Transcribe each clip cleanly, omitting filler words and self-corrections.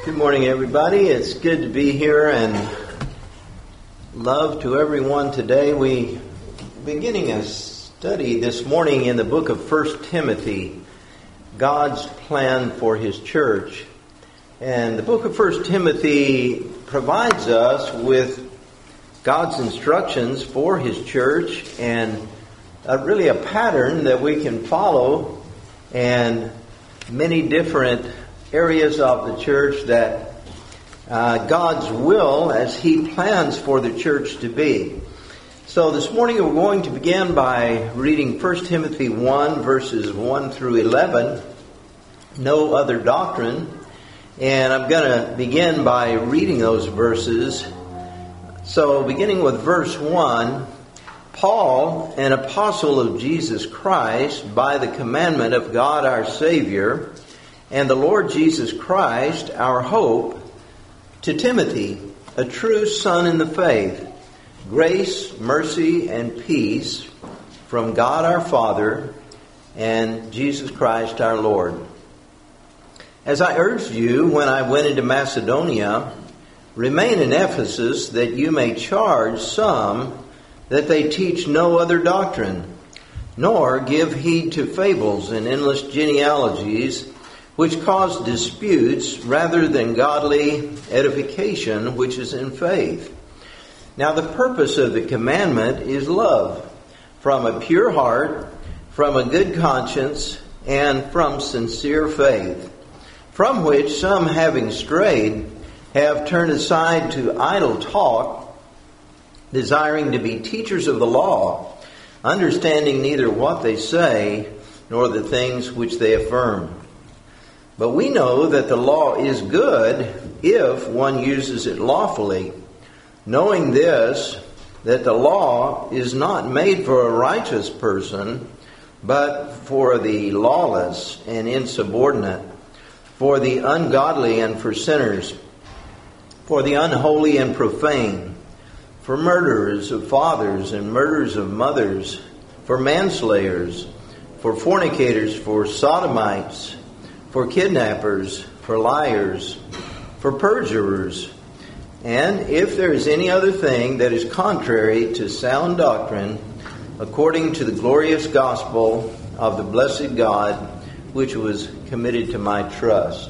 Good morning, everybody. It's good to be here, and love to everyone today. We beginning a study this morning in the book of 1 Timothy, God's plan for His church. And the book of 1 Timothy provides us with God's instructions for His church and really a pattern that we can follow, and many different areas of the church that God's will as He plans for the church to be. So this morning we're going to begin by reading 1 Timothy 1 verses 1 through 11, no other doctrine. And I'm going to begin by reading those verses. So beginning with verse 1, Paul, an apostle of Jesus Christ, by the commandment of God our Savior, and the Lord Jesus Christ, our hope, to Timothy, a true son in the faith, grace, mercy, and peace from God our Father and Jesus Christ our Lord. As I urged you when I went into Macedonia, remain in Ephesus, that you may charge some that they teach no other doctrine, nor give heed to fables and endless genealogies, which cause disputes rather than godly edification which is in faith. Now the purpose of the commandment is love, from a pure heart, from a good conscience, and from sincere faith, from which some, having strayed, have turned aside to idle talk, desiring to be teachers of the law, understanding neither what they say nor the things which they affirm. But we know that the law is good if one uses it lawfully, knowing this, that the law is not made for a righteous person, but for the lawless and insubordinate, for the ungodly and for sinners, for the unholy and profane, for murderers of fathers and murderers of mothers, for manslayers, for fornicators, for sodomites, for kidnappers, for liars, for perjurers, and if there is any other thing that is contrary to sound doctrine, according to the glorious gospel of the blessed God, which was committed to my trust.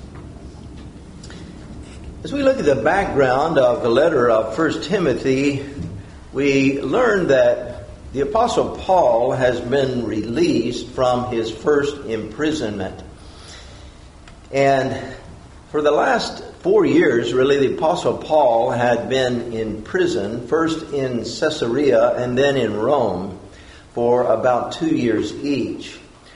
As we look at the background of the letter of 1 Timothy, we learn that the Apostle Paul has been released from his first imprisonment. And for the last 4 years, really, the Apostle Paul had been in prison, first in Caesarea and then in Rome, for about 2 years each.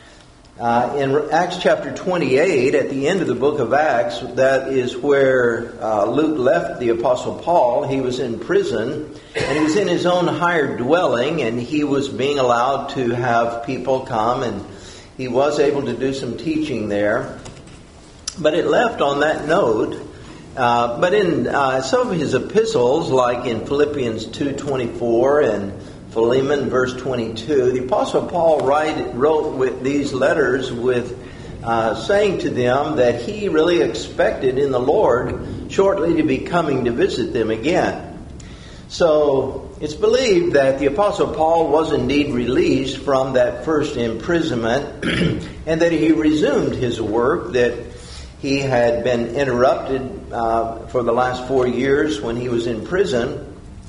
In Acts chapter 28, at the end of the book of Acts, that is where Luke left the Apostle Paul. He was in prison, and he was in his own hired dwelling, and he was being allowed to have people come, and he was able to do some teaching there. But it left on that note. But in some of his epistles, like in Philippians 2:24 and Philemon verse 22, the Apostle Paul wrote with these letters with saying to them that he really expected in the Lord shortly to be coming to visit them again. So it's believed that the Apostle Paul was indeed released from that first imprisonment and that he resumed his work that he had been interrupted for the last 4 years when he was in prison.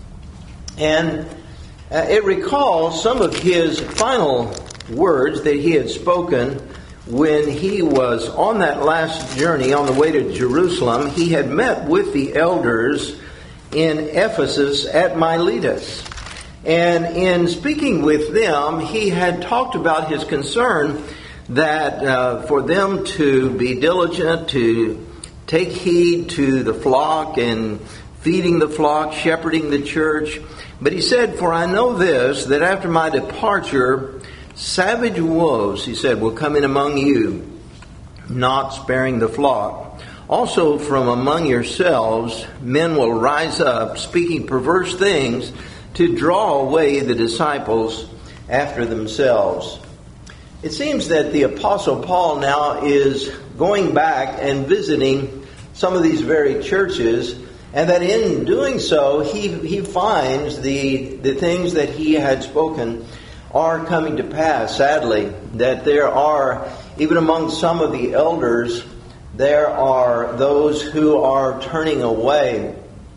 And it recalls some of his final words that he had spoken when he was on that last journey on the way to Jerusalem. He had met with the elders in Ephesus at Miletus. And in speaking with them, he had talked about his concern that for them to be diligent, to take heed to the flock and feeding the flock, shepherding the church. But he said, "For I know this, that after my departure, savage wolves," he said, "will come in among you, not sparing the flock. Also from among yourselves, men will rise up, speaking perverse things, to draw away the disciples after themselves." It seems that the Apostle Paul now is going back and visiting some of these very churches, and that in doing so, he finds the things that he had spoken are coming to pass, sadly, that there are, even among some of the elders, there are those who are turning away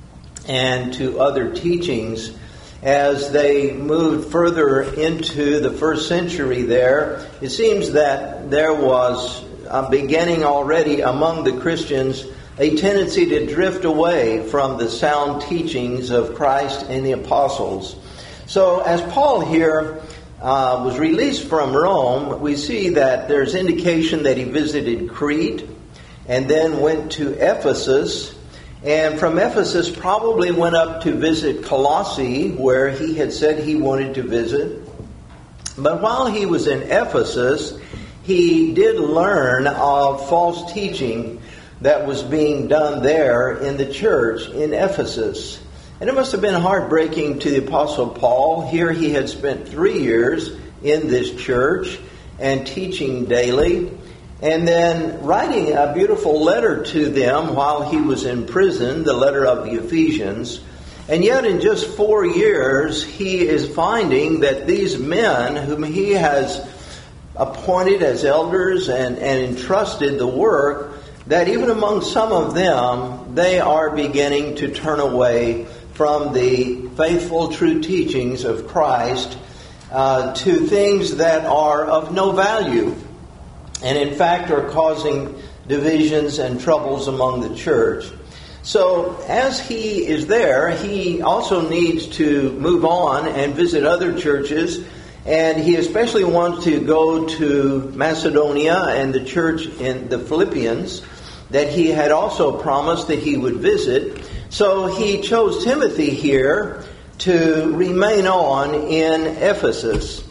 and to other teachings as they moved further into the first century there. It seems that there was beginning already among the Christians a tendency to drift away from the sound teachings of Christ and the apostles. So as Paul here was released from Rome, we see that there's indication that he visited Crete and then went to Ephesus, and from Ephesus probably went up to visit Colossae, where he had said he wanted to visit. But while he was in Ephesus, he did learn of false teaching that was being done there in the church in Ephesus. And it must have been heartbreaking to the Apostle Paul. Here he had spent 3 years in this church and teaching daily, and then writing a beautiful letter to them while he was in prison, the letter of the Ephesians. And yet in just 4 years, he is finding that these men whom he has appointed as elders and entrusted the work, that even among some of them, they are beginning to turn away from the faithful, true teachings of Christ to things that are of no value, and in fact are causing divisions and troubles among the church. So as he is there, he also needs to move on and visit other churches, and he especially wants to go to Macedonia and the church in the Philippians that he had also promised that he would visit. So he chose Timothy here to remain on in Ephesus.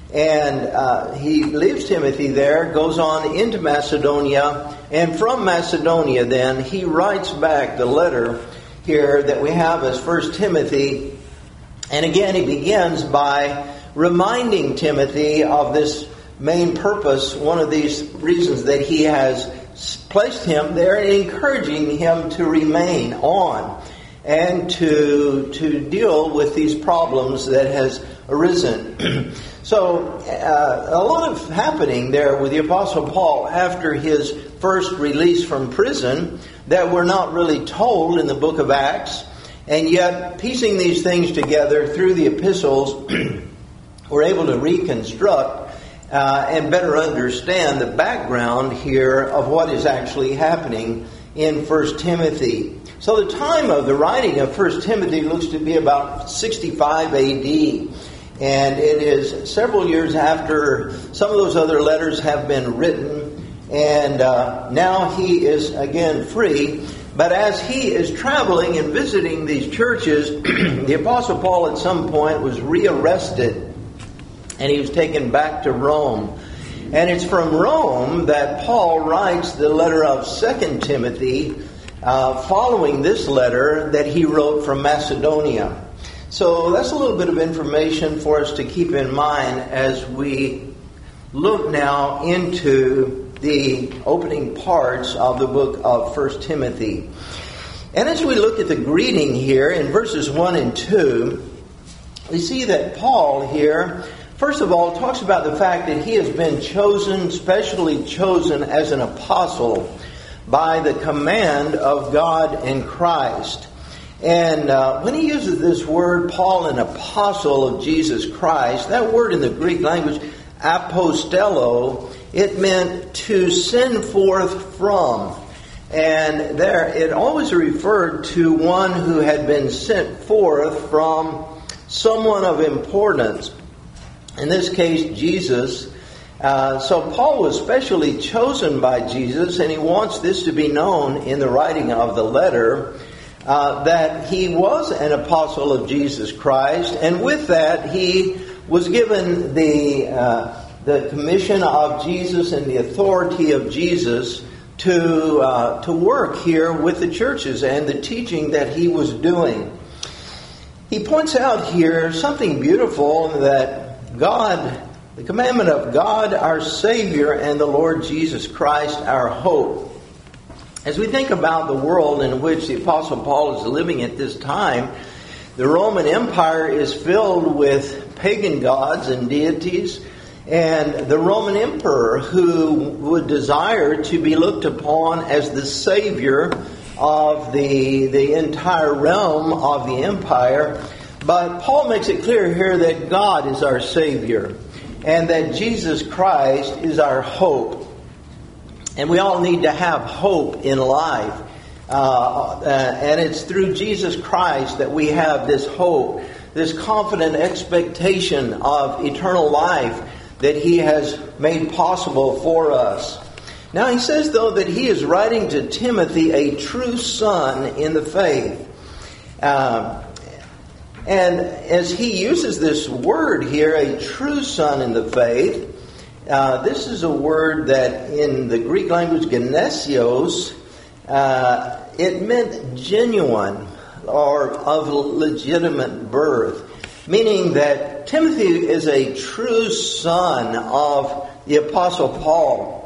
And he leaves Timothy there, goes on into Macedonia, and from Macedonia then he writes back the letter here that we have as 1 Timothy. And again he begins by reminding Timothy of this main purpose, one of these reasons that he has placed him there, and encouraging him to remain on and to deal with these problems that has arisen. So a lot of happening there with the Apostle Paul after his first release from prison that we're not really told in the book of Acts, and yet piecing these things together through the epistles, we're able to reconstruct and better understand the background here of what is actually happening in 1 Timothy. So the time of the writing of 1 Timothy looks to be about 65 A.D., and it is several years after some of those other letters have been written, and now he is again free. But as he is traveling and visiting these churches, the Apostle Paul at some point was rearrested, and he was taken back to Rome. And it's from Rome that Paul writes the letter of 2 Timothy, following this letter that he wrote from Macedonia. So that's a little bit of information for us to keep in mind as we look now into the opening parts of the book of 1 Timothy. And as we look at the greeting here in verses 1 and 2, we see that Paul here, first of all, talks about the fact that he has been chosen, specially chosen as an apostle by the command of God and Christ. And when he uses this word, Paul, an apostle of Jesus Christ, that word in the Greek language, apostello, it meant to send forth from. And there, it always referred to one who had been sent forth from someone of importance. In this case, Jesus. So Paul was specially chosen by Jesus, and he wants this to be known in the writing of the letter, that he was an apostle of Jesus Christ, and with that he was given the commission of Jesus and the authority of Jesus to work here with the churches and the teaching that he was doing. He points out here something beautiful, that God, the commandment of God, our Savior, and the Lord Jesus Christ, our hope. As we think about the world in which the Apostle Paul is living at this time, the Roman Empire is filled with pagan gods and deities, and the Roman emperor who would desire to be looked upon as the savior of the entire realm of the empire. But Paul makes it clear here that God is our Savior and that Jesus Christ is our hope. And we all need to have hope in life. And it's through Jesus Christ that we have this hope, this confident expectation of eternal life that He has made possible for us. Now he says, though, that he is writing to Timothy, a true son in the faith. And as he uses this word here, a true son in the faith, this is a word that in the Greek language, genesios, it meant genuine or of legitimate birth, meaning that Timothy is a true son of the Apostle Paul.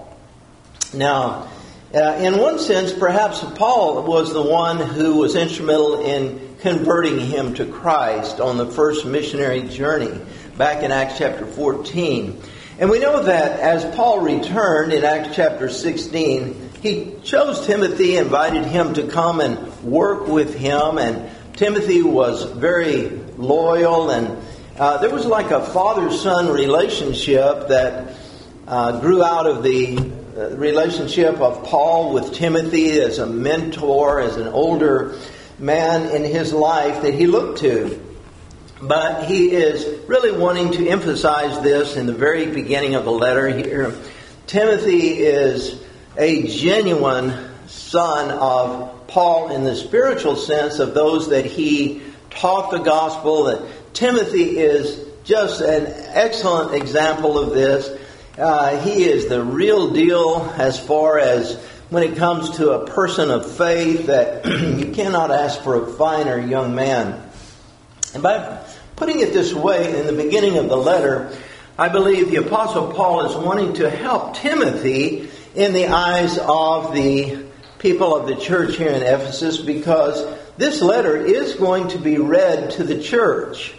Now, in one sense, perhaps Paul was the one who was instrumental in converting him to Christ on the first missionary journey back in Acts chapter 14. And we know that as Paul returned in Acts chapter 16, he chose Timothy, invited him to come and work with him, and Timothy was very loyal, and there was like a father-son relationship that grew out of the relationship of Paul with Timothy as a mentor, as an older man in his life that he looked to. But he is really wanting to emphasize this in the very beginning of the letter here. Timothy is a genuine son of Paul in the spiritual sense of those that he taught the gospel. That Timothy is just an excellent example of this. He is the real deal as far as when it comes to a person of faith, that you cannot ask for a finer young man. And by putting it this way, in the beginning of the letter, I believe the Apostle Paul is wanting to help Timothy in the eyes of the people of the church here in Ephesus, because this letter is going to be read to the church.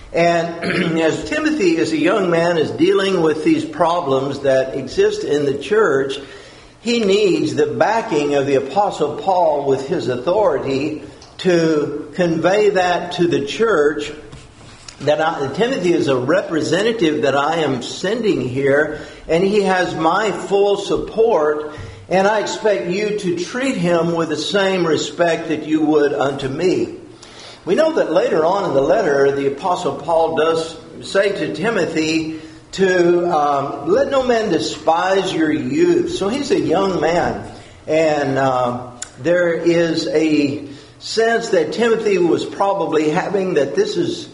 And as Timothy is a young man, is dealing with these problems that exist in the church, he needs the backing of the Apostle Paul with his authority to convey that to the church. Timothy is a representative that I am sending here, and he has my full support, and I expect you to treat him with the same respect that you would unto me. We know that later on in the letter, the Apostle Paul does say to Timothy to let no man despise your youth. So he's a young man, and there is a sense that Timothy was probably having, that this is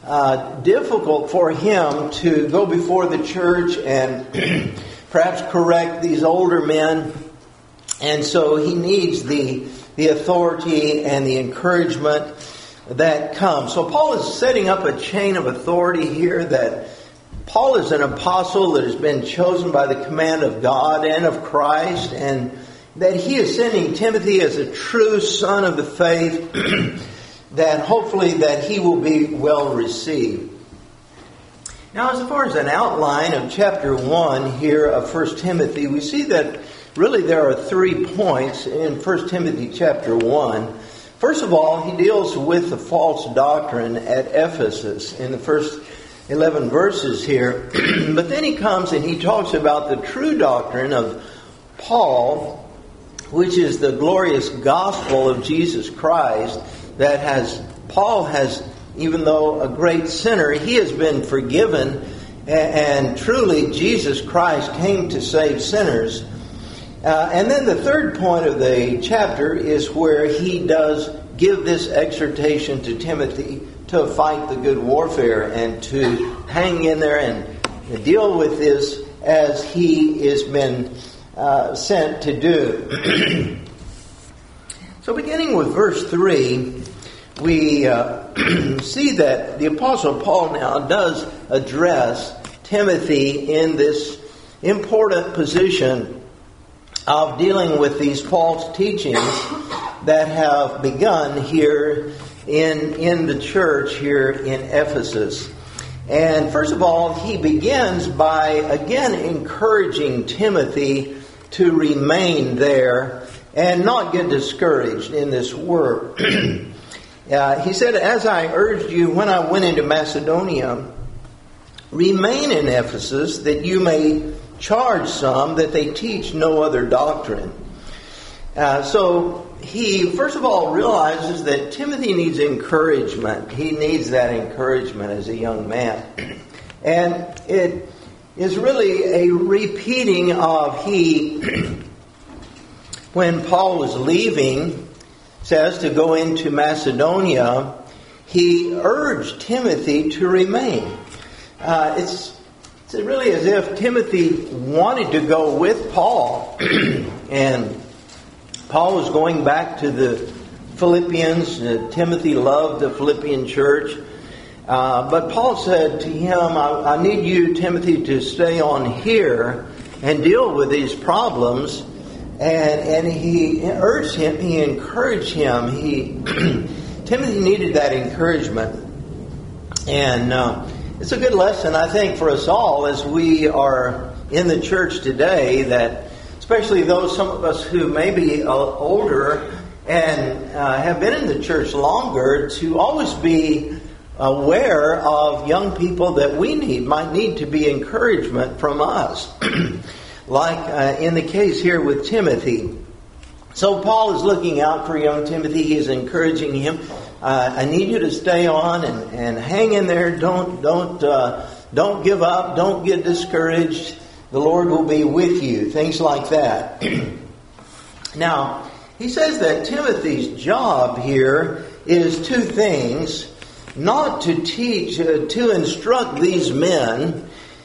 difficult for him to go before the church and perhaps correct these older men. And so he needs the authority and the encouragement that comes. So Paul is setting up a chain of authority here, that Paul is an apostle that has been chosen by the command of God and of Christ, and that he is sending Timothy as a true son of the faith, that hopefully that he will be well received. Now, as far as an outline of chapter 1 here of 1 Timothy, we see that really there are 3 points in 1 Timothy chapter 1. First of all, he deals with the false doctrine at Ephesus in the first 11 verses here. But then he comes and he talks about the true doctrine of Paul, which is the glorious gospel of Jesus Christ, that Paul has, even though a great sinner, he has been forgiven, and truly Jesus Christ came to save sinners. And then the third point of the chapter is where he does give this exhortation to Timothy to fight the good warfare and to hang in there and deal with this as he has been sent to do. So beginning with verse 3, we see that the Apostle Paul now does address Timothy in this important position of dealing with these false teachings that have begun here in the church here in Ephesus. And first of all, he begins by again encouraging Timothy to remain there and not get discouraged in this work. He said, "As I urged you when I went into Macedonia, remain in Ephesus, that you may charge some that they teach no other doctrine." So he, first of all, realizes that Timothy needs encouragement. He needs that encouragement as a young man. And it is really a repeating of when Paul was leaving, says to go into Macedonia, he urged Timothy to remain. It's really as if Timothy wanted to go with Paul. And Paul was going back to the Philippians. Timothy loved the Philippian church. But Paul said to him, I need you, Timothy, to stay on here and deal with these problems. And he urged him, he encouraged him. Timothy needed that encouragement. And it's a good lesson, I think, for us all as we are in the church today, that especially some of us who may be older and have been in the church longer, to always be aware of young people that we might need to be encouragement from us. Like in the case here with Timothy. So Paul is looking out for young Timothy. He is encouraging him. I need you to stay on and hang in there. Don't give up. Don't get discouraged. The Lord will be with you. Things like that. Now, he says that Timothy's job here is two things. Not to teach, to instruct these men,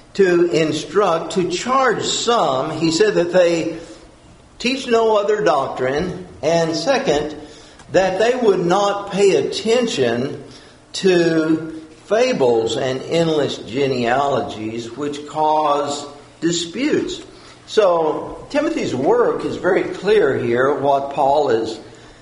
to charge some. He said that they teach no other doctrine. And second, that they would not pay attention to fables and endless genealogies which cause disputes. So Timothy's work is very clear here. What Paul is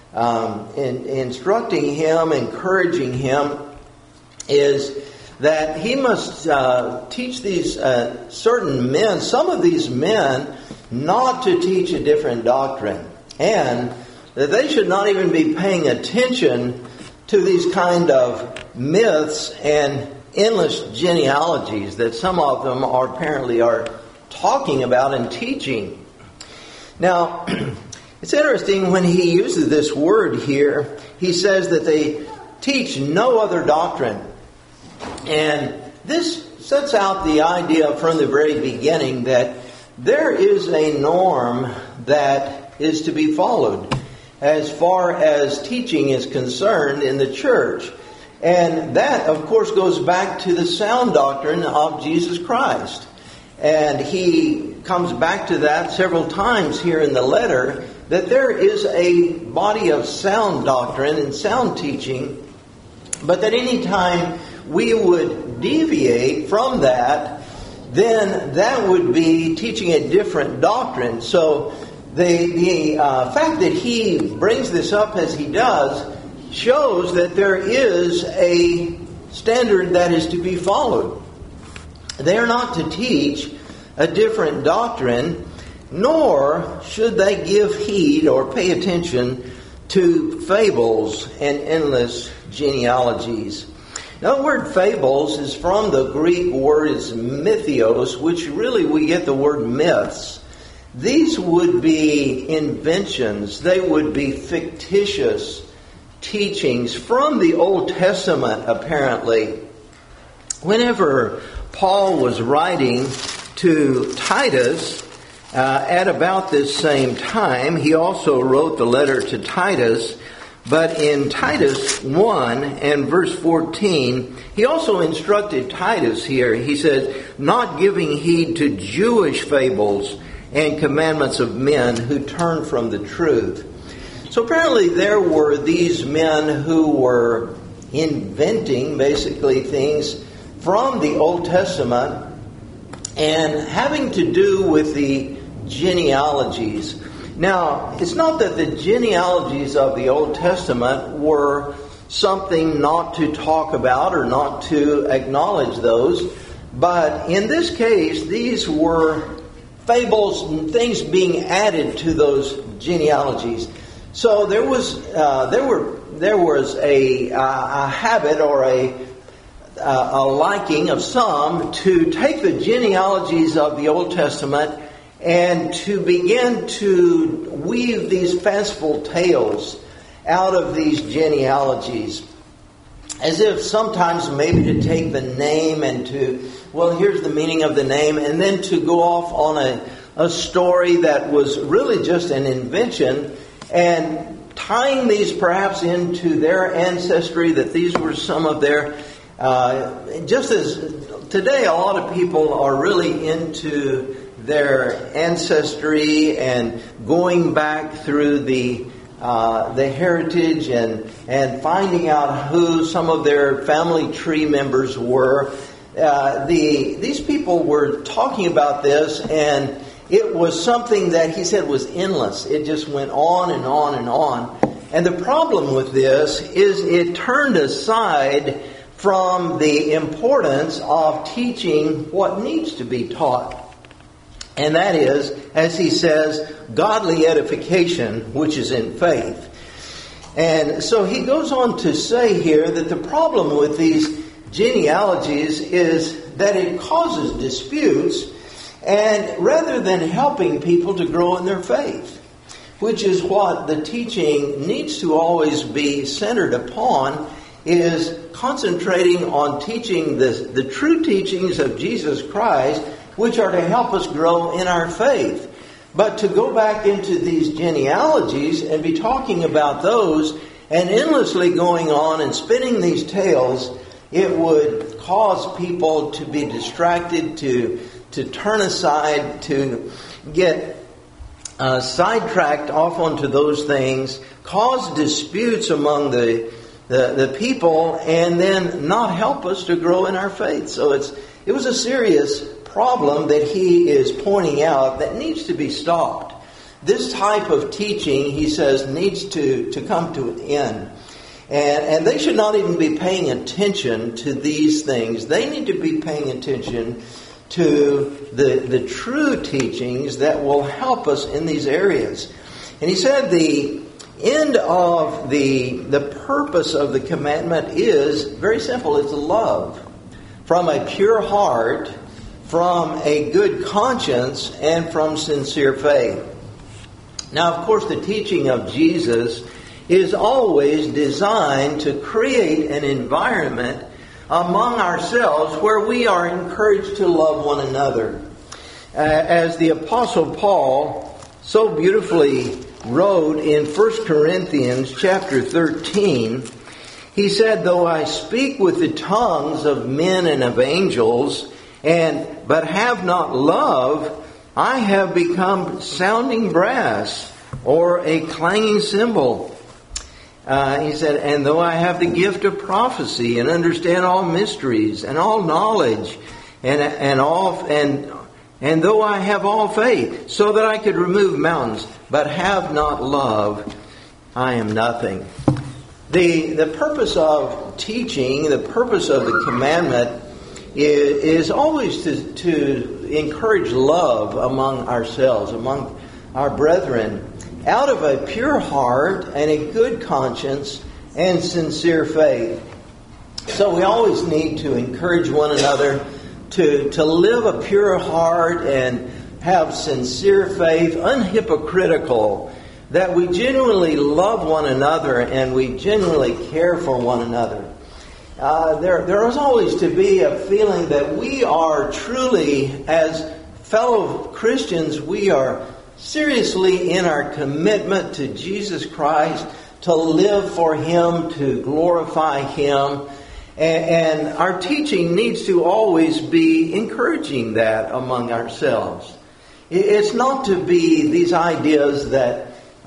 instructing him, encouraging him, is that he must teach these certain men, some of these men, not to teach a different doctrine. And that they should not even be paying attention to these kind of myths and endless genealogies that some of them apparently are talking about and teaching. Now, it's interesting when he uses this word here, he says that they teach no other doctrine. And this sets out the idea from the very beginning that there is a norm that is to be followed as far as teaching is concerned in the church. And that, of course, goes back to the sound doctrine of Jesus Christ. And he comes back to that several times here in the letter, that there is a body of sound doctrine and sound teaching, but that any time we would deviate from that, then that would be teaching a different doctrine. So the fact that he brings this up as he does shows that there is a standard that is to be followed. They are not to teach a different doctrine, nor should they give heed or pay attention to fables and endless genealogies. Now, the word fables is from the Greek word is mythios, which really we get the word myths. These would be inventions. They would be fictitious teachings from the Old Testament, apparently. Whenever Paul was writing to Titus at about this same time, he also wrote the letter to Titus. But in Titus 1 and verse 14, he also instructed Titus here. He says, not giving heed to Jewish fables and commandments of men who turn from the truth. So apparently there were these men who were inventing basically things from the Old Testament and having to do with the genealogies. Now, it's not that the genealogies of the Old Testament were something not to talk about or not to acknowledge those, but in this case, these were fables and things being added to those genealogies. So there was a habit or a liking of some to take the genealogies of the Old Testament and to begin to weave these fanciful tales out of these genealogies. As if sometimes maybe to take the name and to, well, here's the meaning of the name, and then to go off on a story that was really just an invention, and tying these perhaps into their ancestry, that these were some of their, just as today a lot of people are really into their ancestry and going back through the heritage and finding out who some of their family tree members were. These people were talking about this, and it was something that he said was endless. It just went on and on and on. And the problem with this is it turned aside from the importance of teaching what needs to be taught. And that is, as he says, godly edification, which is in faith. And so he goes on to say here that the problem with these genealogies is that it causes disputes, and rather than helping people to grow in their faith, which is what the teaching needs to always be centered upon, is concentrating on teaching the true teachings of Jesus Christ, which are to help us grow in our faith. But to go back into these genealogies and be talking about those and endlessly going on and spinning these tales, it would cause people to be distracted, to turn aside, to get sidetracked off onto those things, cause disputes among the people, and then not help us to grow in our faith. So it was a serious problem that he is pointing out that needs to be stopped. This type of teaching, he says, needs to come to an end. And they should not even be paying attention to these things. They need to be paying attention to the true teachings that will help us in these areas. And he said the end of the purpose of the commandment is very simple. It's love from a pure heart, from a good conscience, and from sincere faith. Now, of course, the teaching of Jesus is always designed to create an environment among ourselves where we are encouraged to love one another. As the Apostle Paul so beautifully wrote in 1 Corinthians chapter 13, he said, "Though I speak with the tongues of men and of angels, but have not love, I have become sounding brass or a clanging cymbal." He said, "And though I have the gift of prophecy and understand all mysteries and all knowledge and though I have all faith, so that I could remove mountains, but have not love, I am nothing." The purpose of teaching, the purpose of the commandment is always to encourage love among ourselves, among our brethren, out of a pure heart and a good conscience and sincere faith. So we always need to encourage one another to live a pure heart and have sincere faith, unhypocritical, that we genuinely love one another and we genuinely care for one another. There is always to be a feeling that we are truly, as fellow Christians, we are seriously in our commitment to Jesus Christ, to live for Him, to glorify Him. And our teaching needs to always be encouraging that among ourselves. It's not to be these ideas that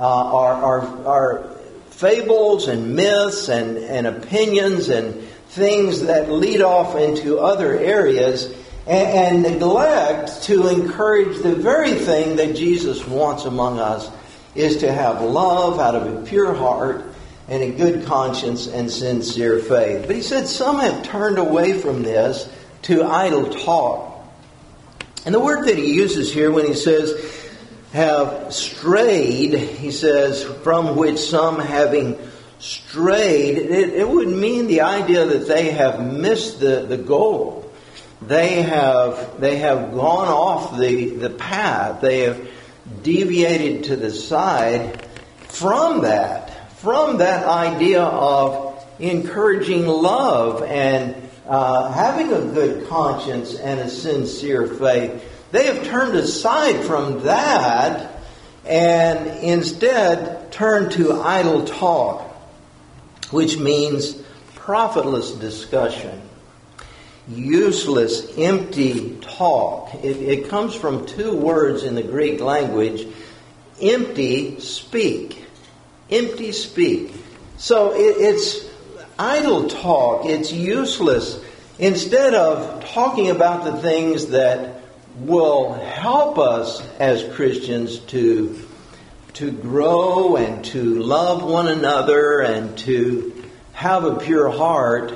are fables and myths and opinions and things that lead off into other areas and neglect to encourage the very thing that Jesus wants among us, is to have love out of a pure heart and a good conscience and sincere faith. But he said some have turned away from this to idle talk. And the word that he uses here when he says have strayed, he says, from which some having strayed, it would mean the idea that they have missed the goal. They have gone off the path. They have deviated to the side from that idea of encouraging love and having a good conscience and a sincere faith. They have turned aside from that and instead turned to idle talk, which means profitless discussion, useless, empty talk. It comes from two words in the Greek language, empty speak. Empty speak. So it's idle talk. It's useless. Instead of talking about the things that will help us as Christians to grow and to love one another and to have a pure heart,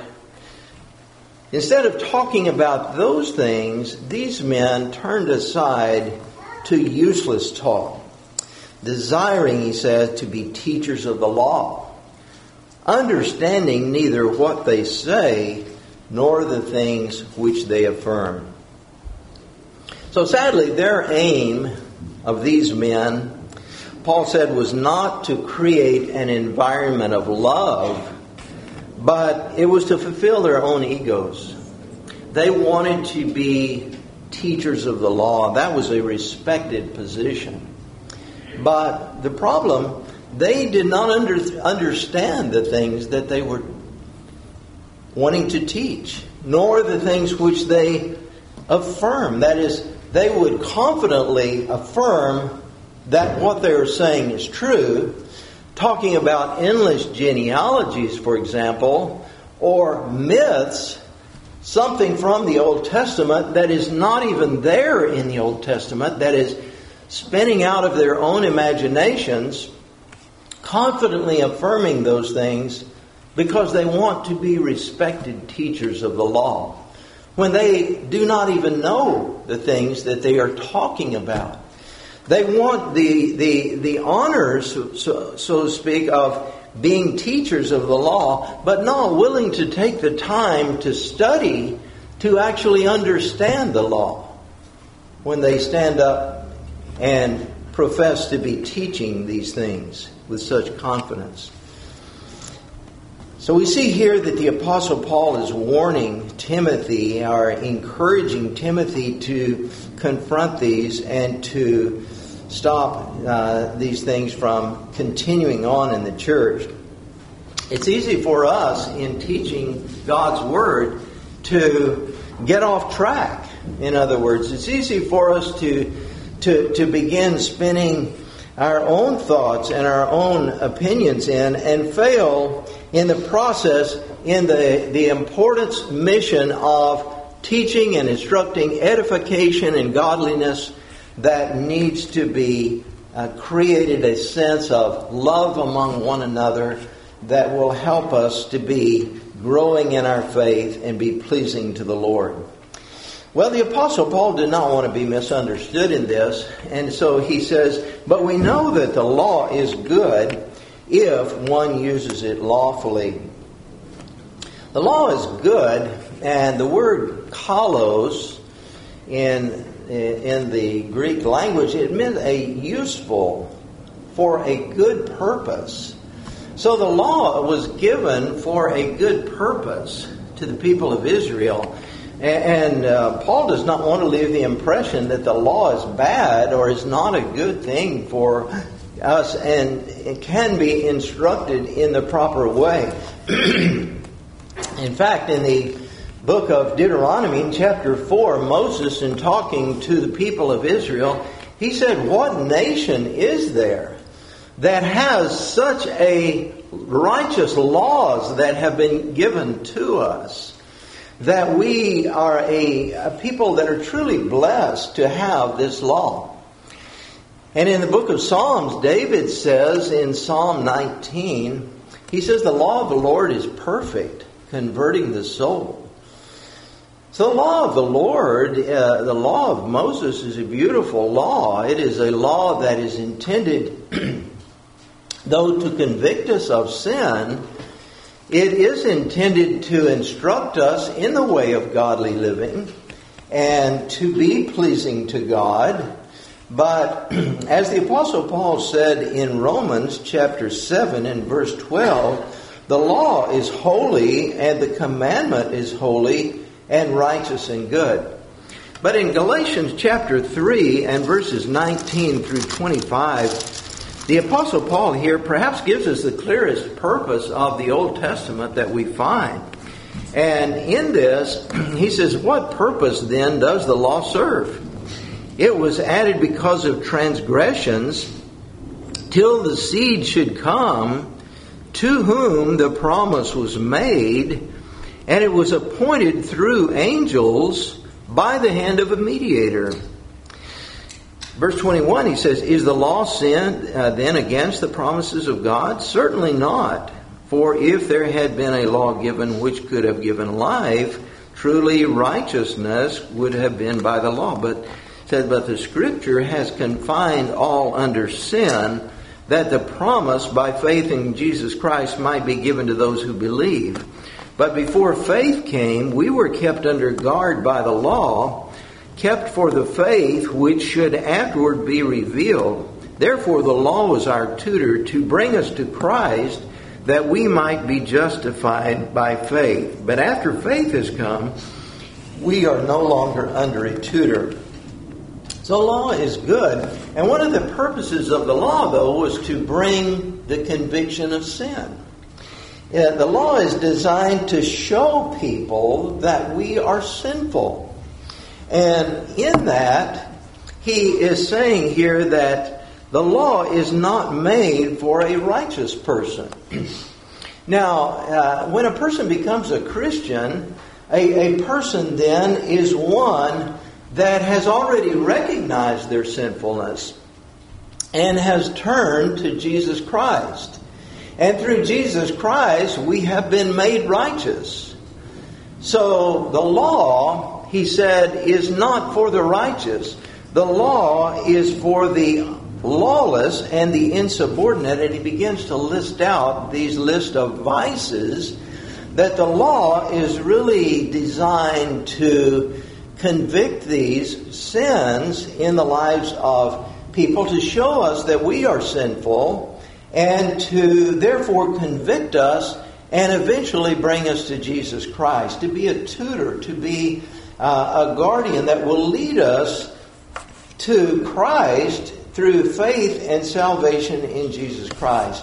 instead of talking about those things, these men turned aside to useless talk, desiring, he says, to be teachers of the law, understanding neither what they say nor the things which they affirm. So sadly, their aim of these men, Paul said, was not to create an environment of love, but it was to fulfill their own egos. They wanted to be teachers of the law. That was a respected position. But the problem, they did not understand the things that they were wanting to teach, nor the things which they affirm. That is, they would confidently affirm that what they are saying is true, talking about endless genealogies, for example, or myths, something from the Old Testament that is not even there in the Old Testament, that is spinning out of their own imaginations, confidently affirming those things because they want to be respected teachers of the law, when they do not even know the things that they are talking about. They want the honors, so to speak, of being teachers of the law, but not willing to take the time to study to actually understand the law when they stand up and profess to be teaching these things with such confidence. So we see here that the Apostle Paul is warning Timothy, or encouraging Timothy to confront these and to stop these things from continuing on in the church. It's easy for us in teaching God's Word to get off track. In other words, it's easy for us to begin spinning our own thoughts and our own opinions in and fail in the process in the importance mission of teaching and instructing edification and godliness that needs to be created a sense of love among one another that will help us to be growing in our faith and be pleasing to the Lord. Well, the Apostle Paul did not want to be misunderstood in this, and so he says, but we know that the law is good if one uses it lawfully. The law is good, and the word kalos in the Greek language, it meant a useful, for a good purpose. So the law was given for a good purpose to the people of Israel. And Paul does not want to leave the impression that the law is bad or is not a good thing for us, and it can be instructed in the proper way. In fact, in the book of Deuteronomy, in chapter 4, Moses, in talking to the people of Israel, he said, what nation is there that has such a righteous laws that have been given to us? that we are a people that are truly blessed to have this law. And in the book of Psalms, David says in Psalm 19, he says, the law of the Lord is perfect, converting the soul. So the law of the Lord, the law of Moses, is a beautiful law. It is a law that is intended, though, to convict us of sin. It is intended to instruct us in the way of godly living and to be pleasing to God. But as the Apostle Paul said in Romans chapter 7 and verse 12, the law is holy and the commandment is holy and righteous and good. But in Galatians chapter 3 and verses 19 through 25, the Apostle Paul here perhaps gives us the clearest purpose of the Old Testament that we find. And in this, he says, what purpose then does the law serve? It was added because of transgressions, till the seed should come, to whom the promise was made, and it was appointed through angels by the hand of a mediator. Verse 21, he says, is the law sin then against the promises of God? Certainly not. For if there had been a law given which could have given life, truly righteousness would have been by the law. But the Scripture has confined all under sin, that the promise by faith in Jesus Christ might be given to those who believe. But before faith came, we were kept under guard by the law, kept for the faith which should afterward be revealed. Therefore the law was our tutor to bring us to Christ, that we might be justified by faith. But after faith has come, we are no longer under a tutor. So law is good. And one of the purposes of the law, though, was to bring the conviction of sin. The law is designed to show people that we are sinful. And in that, he is saying here that the law is not made for a righteous person. Now, when a person becomes a Christian, a person then is one that has already recognized their sinfulness and has turned to Jesus Christ. And through Jesus Christ, we have been made righteous. So the law, he said, is not for the righteous. The law is for the lawless and the insubordinate. And he begins to list out these list of vices that the law is really designed to convict these sins in the lives of people, to show us that we are sinful, and to therefore convict us and eventually bring us to Jesus Christ, to be a tutor, to be a guardian that will lead us to Christ through faith and salvation in Jesus Christ.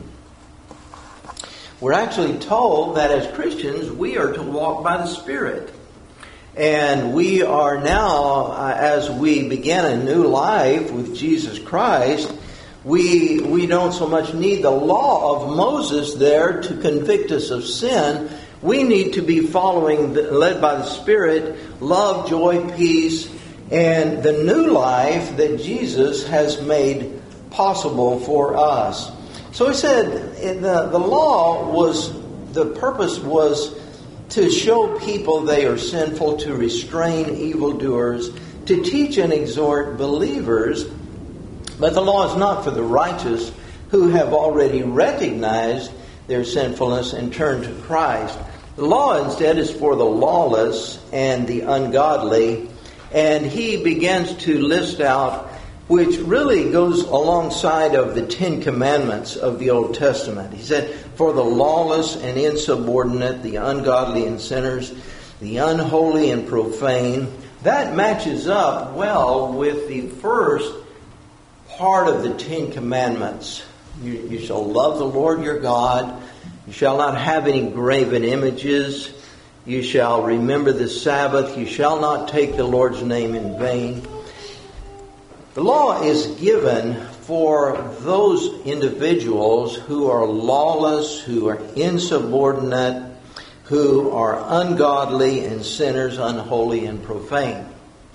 We're actually told that as Christians we are to walk by the Spirit. And we are now, as we begin a new life with Jesus Christ, we don't so much need the law of Moses there to convict us of sin. We need to be following, led by the Spirit, love, joy, peace, and the new life that Jesus has made possible for us. So he said the law was, the purpose was to show people they are sinful, to restrain evildoers, to teach and exhort believers. But the law is not for the righteous who have already recognized their sinfulness and turned to Christ. The law instead is for the lawless and the ungodly. And he begins to list out, which really goes alongside of the 10 Commandments of the Old Testament. He said, for the lawless and insubordinate, the ungodly and sinners, the unholy and profane. That matches up well with the first part of the 10 Commandments. You shall love the Lord your God. You shall not have any graven images. You shall remember the Sabbath. You shall not take the Lord's name in vain. The law is given for those individuals who are lawless, who are insubordinate, who are ungodly and sinners, unholy and profane.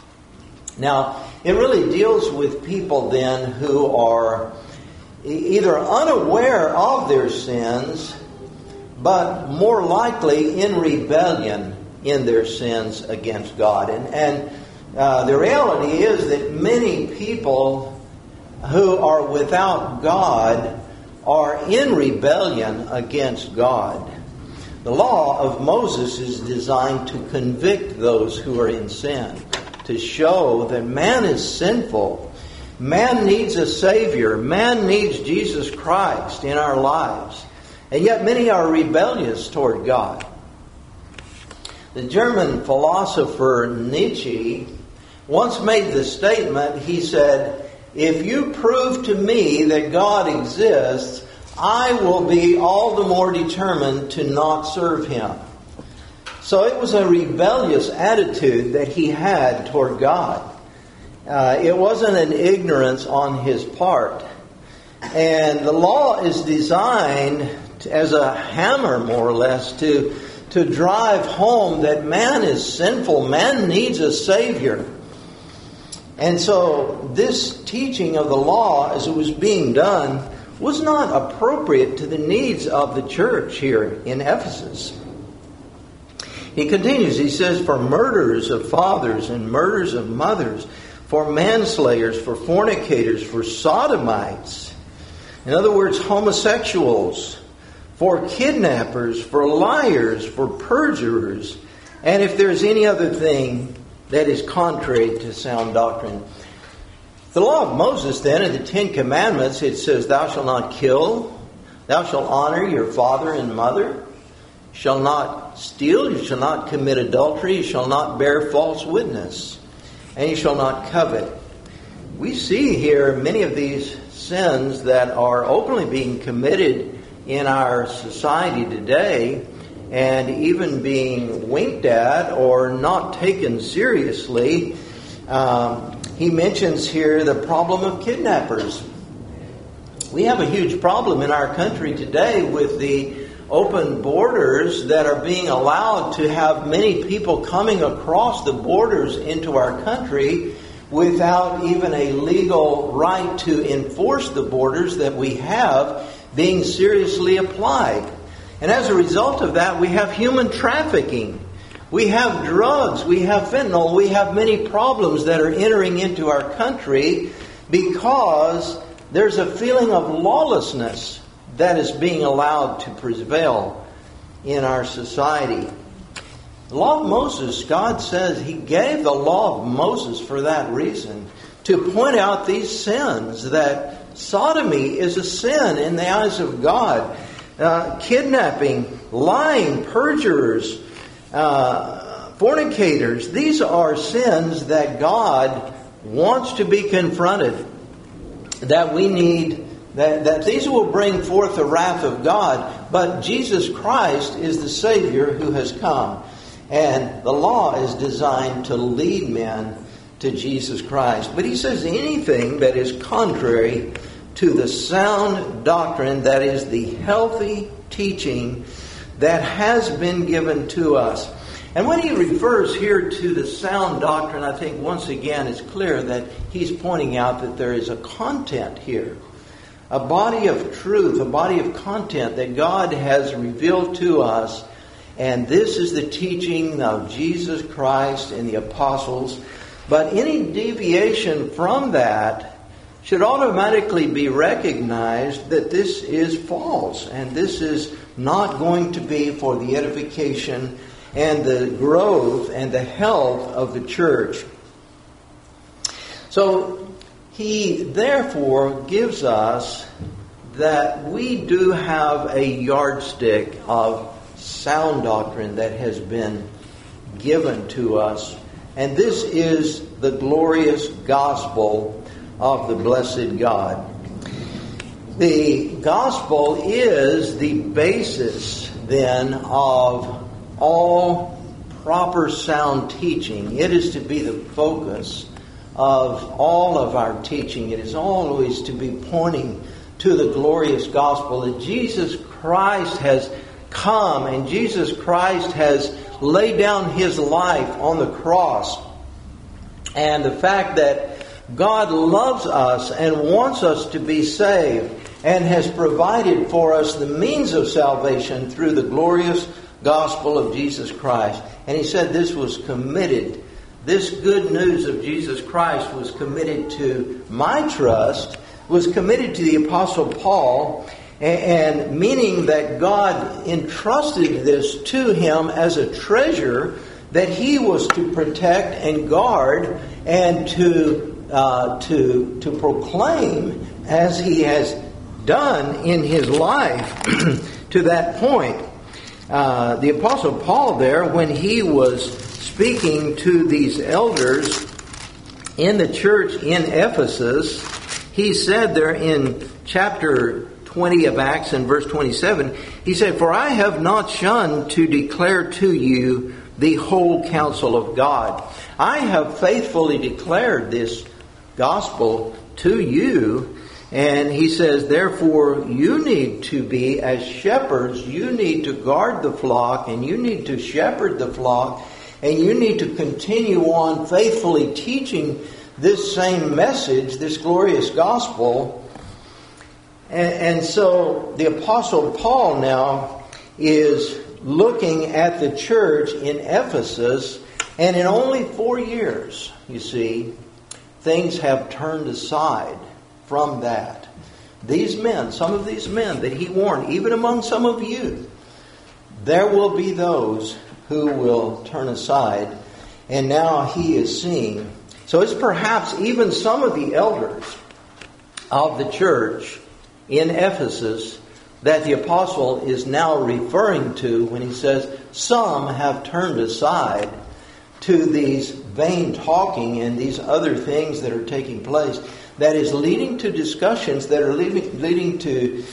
Now, it really deals with people then who are either unaware of their sins, but more likely in rebellion in their sins against God. And the reality is that many people who are without God are in rebellion against God. The law of Moses is designed to convict those who are in sin, to show that man is sinful. Man needs a Savior. Man needs Jesus Christ in our lives. And yet many are rebellious toward God. The German philosopher Nietzsche once made the statement, he said, "If you prove to me that God exists, I will be all the more determined to not serve Him." So it was a rebellious attitude that he had toward God. It wasn't an ignorance on his part. And the law is designed as a hammer, more or less, to drive home that man is sinful. Man needs a Savior. And so this teaching of the law, as it was being done, was not appropriate to the needs of the church here in Ephesus. He continues, he says, "For murderers of fathers and murders of mothers, for manslayers, for fornicators, for sodomites," in other words, homosexuals, "for kidnappers, for liars, for perjurers, and if there's any other thing that is contrary to sound doctrine." The law of Moses then, in the Ten Commandments, it says, "Thou shalt not kill, thou shalt honor your father and mother, you shall not steal, you shall not commit adultery, you shall not bear false witness, and you shall not covet." We see here many of these sins that are openly being committed in our society today, and even being winked at or not taken seriously. He mentions here the problem of kidnappers. We have a huge problem in our country today with the open borders that are being allowed to have many people coming across the borders into our country without even a legal right to enforce the borders that we have being seriously applied. And as a result of that, we have human trafficking. We have drugs. We have fentanyl. We have many problems that are entering into our country because there's a feeling of lawlessness that is being allowed to prevail in our society. The law of Moses, God says He gave the law of Moses for that reason, to point out these sins, that sodomy is a sin in the eyes of God. Kidnapping, lying, perjurers, fornicators. These are sins that God wants to be confronted. That we need, that these will bring forth the wrath of God. But Jesus Christ is the Savior who has come. And the law is designed to lead men to Jesus Christ. But He says anything that is contrary to the sound doctrine, that is the healthy teaching that has been given to us. And when He refers here to the sound doctrine, I think once again it's clear that He's pointing out that there is a content here. A body of truth, a body of content that God has revealed to us. And this is the teaching of Jesus Christ and the apostles. But any deviation from that should automatically be recognized that this is false, and this is not going to be for the edification and the growth and the health of the church. So He therefore gives us that we do have a yardstick of sound doctrine that has been given to us, and this is the glorious gospel of the blessed God. The gospel is the basis then of all proper sound teaching. It is to be the focus of all of our teaching. It is always to be pointing to the glorious gospel that Jesus Christ has come, and Jesus Christ has laid down His life on the cross. And the fact that God loves us and wants us to be saved and has provided for us the means of salvation through the glorious gospel of Jesus Christ. And He said this was committed. This good news of Jesus Christ was committed to my trust, was committed to the Apostle Paul, and meaning that God entrusted this to him as a treasure that he was to protect and guard and to proclaim as he has done in his life to that point. The Apostle Paul there, when he was speaking to these elders in the church in Ephesus, he said there in chapter 20 of Acts and verse 27, he said, "For I have not shunned to declare to you the whole counsel of God." I have faithfully declared this gospel to you. And he says, therefore, you need to be, as shepherds, you need to guard the flock, and you need to shepherd the flock, and you need to continue on faithfully teaching this same message, this glorious gospel. And so the Apostle Paul now is looking at the church in Ephesus, and in only 4 years, you see, things have turned aside from that. These men, some of these men that he warned, even among some of you, there will be those who will turn aside, and now he is seeing. So it's perhaps even some of the elders of the church in Ephesus that the apostle is now referring to when he says, some have turned aside to these vain talking and these other things that are taking place, that is leading to discussions that are leading to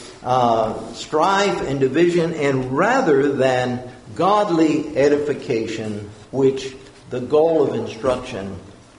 strife and division, and rather than godly edification, which the goal of instruction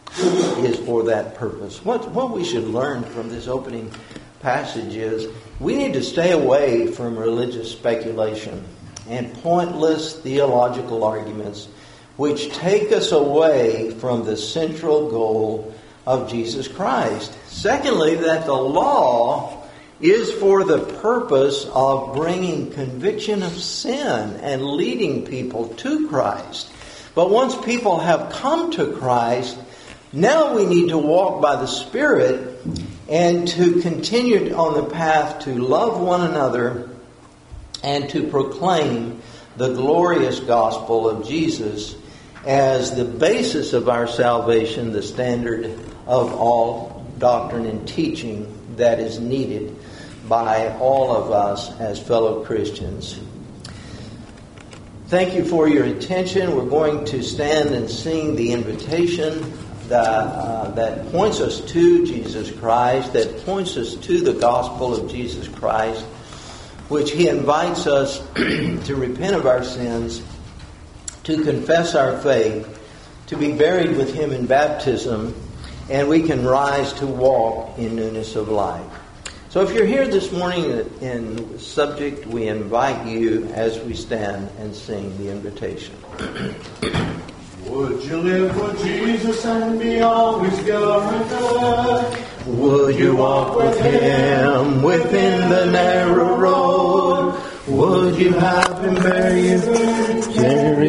is for that purpose. What we should learn from this opening passage is we need to stay away from religious speculation and pointless theological arguments which take us away from the central goal of Jesus Christ. Secondly, that the law is for the purpose of bringing conviction of sin and leading people to Christ. But once people have come to Christ, now we need to walk by the Spirit and to continue on the path to love one another and to proclaim the glorious gospel of Jesus as the basis of our salvation, the standard of all doctrine and teaching that is needed by all of us as fellow Christians. Thank you for your attention. We're going to stand and sing the invitation that points us to Jesus Christ, that points us to the gospel of Jesus Christ, which He invites us to repent of our sins, to confess our faith, to be buried with Him in baptism, and we can rise to walk in newness of life. So if you're here this morning in subject, we invite you as we stand and sing the invitation. Would you live for Jesus and be always good? Would you walk with Him within the narrow road? Would you have Him bear you?